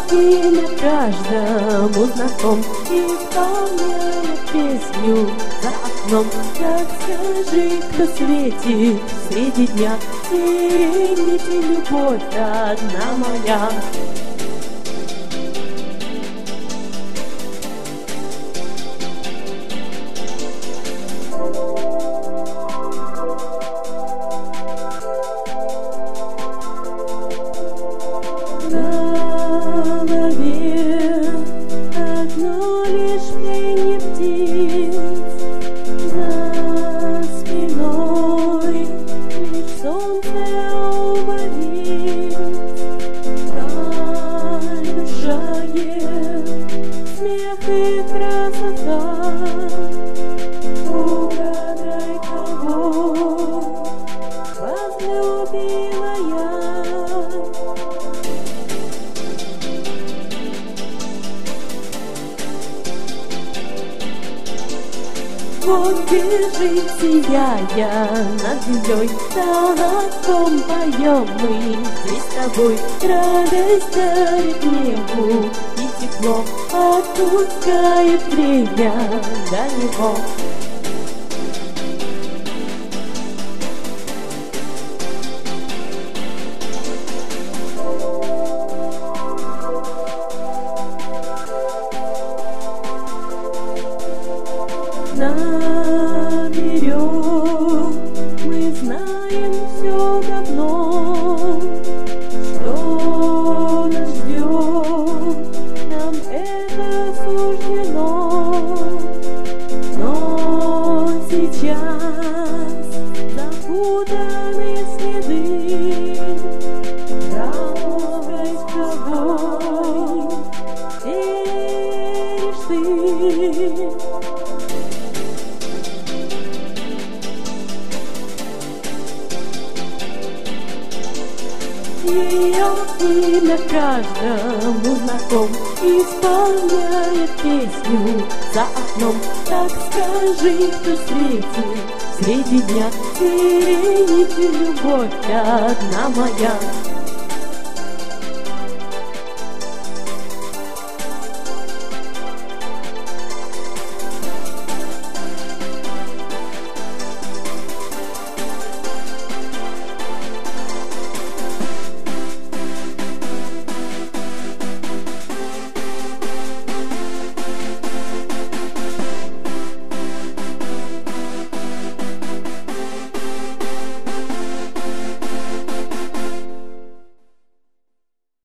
имя каждому знаком, исполняет песню за окном. Так скажи, кто светит среди дня, сирените, любовь одна моя. Одно лишь пение птиц, за спиной лишь солнце уморит. Большая смех и красота, угадай, кого возлюбила я. Вот бежит, сияя над землей, толоком поем мы здесь с тобой. Радость дарит небу и тепло, отпускает время до него. Наперед мы знаем все давно, что нас ждет, нам это суждено. Но сейчас запутаны следы, дорогой с тобой веришь ты. Ее имя каждому знаком, исполняет песню за окном. Так скажи, кто светит среди дня, сирените, любовь одна моя.